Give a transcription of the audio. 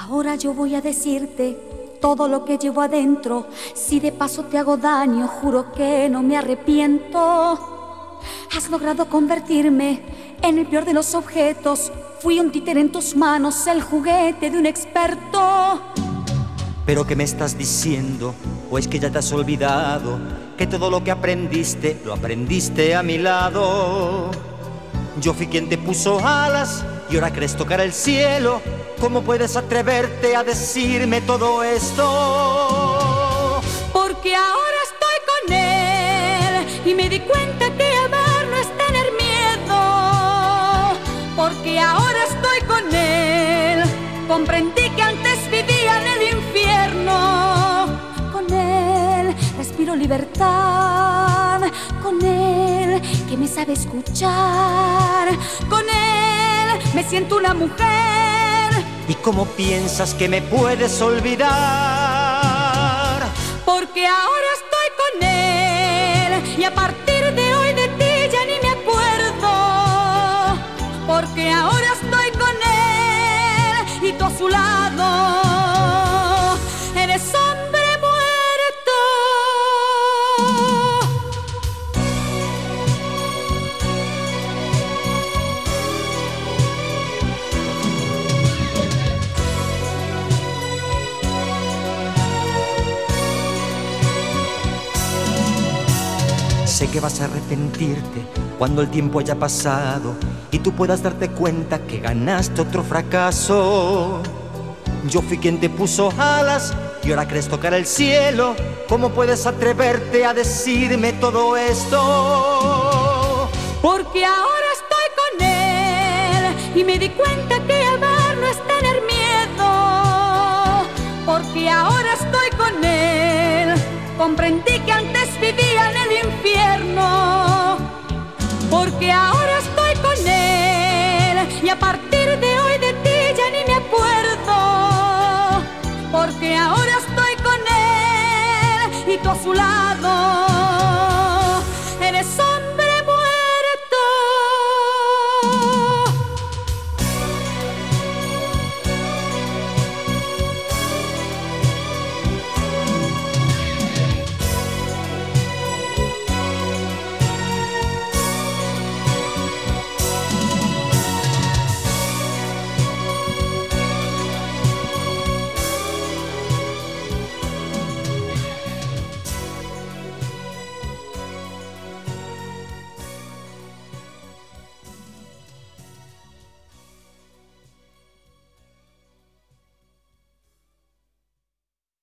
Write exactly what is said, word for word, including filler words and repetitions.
Ahora yo voy a decirte todo lo que llevo adentro. Si de paso te hago daño, juro que no me arrepiento. Has logrado convertirme en el peor de los objetos. Fui un títere en tus manos, el juguete de un experto. ¿Pero qué me estás diciendo? ¿O es que ya te has olvidado que todo lo que aprendiste, lo aprendiste a mi lado? Yo fui quien te puso alas y ahora crees tocar el cielo. ¿Cómo puedes atreverte a decirme todo esto? Porque ahora estoy con él y me di cuenta que amar no es tener miedo. Porque ahora estoy con él, comprendí que antes vivía en el infierno. Con él respiro libertad, con él que me sabe escuchar, con él me siento una mujer. ¿Y cómo piensas que me puedes olvidar? Porque ahora estoy con él y a partir de hoy de ti ya ni me acuerdo. Porque ahora estoy con él y tú a su lado eres hombre muerto. Sé que vas a arrepentirte cuando el tiempo haya pasado y tú puedas darte cuenta que ganaste otro fracaso. Yo fui quien te puso alas y ahora crees tocar el cielo. ¿Cómo puedes atreverte a decirme todo esto? Porque ahora estoy con él y me di cuenta que amar no es tener miedo. Porque ahora estoy con él, comprendí que antes vivía en el infierno. Porque ahora estoy con él y a partir de hoy de ti ya ni me acuerdo. Porque ahora estoy con él y tú a su lado